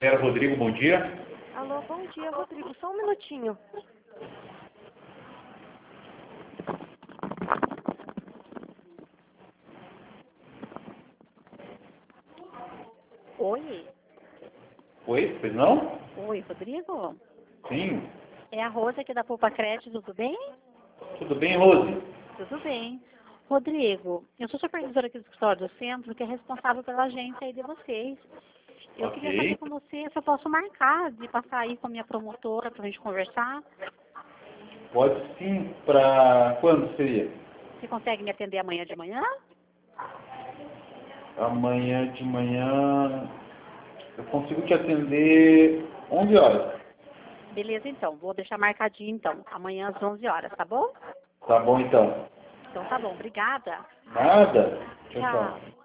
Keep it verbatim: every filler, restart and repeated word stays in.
Era Rodrigo, bom dia. Alô, bom dia, Rodrigo. Só um minutinho. Oi. Oi, pois não? Oi, Rodrigo. Sim. É a Rose aqui da Poupa Crédito, tudo bem? Tudo bem, Rose? Tudo bem. Rodrigo, eu sou supervisora aqui do escritório do centro, que é responsável pela agência aí de vocês. Eu queria saber Ok. com você se eu posso marcar de passar aí com a minha promotora para a gente conversar. Pode sim, para quando seria? Você consegue me atender amanhã de manhã? Amanhã de manhã eu consigo te atender onze horas. Beleza, então. Vou deixar marcadinho, então. Amanhã às onze horas, tá bom? Tá bom então. Então tá bom. Obrigada. Nada. Tchau, tchau. Tchau.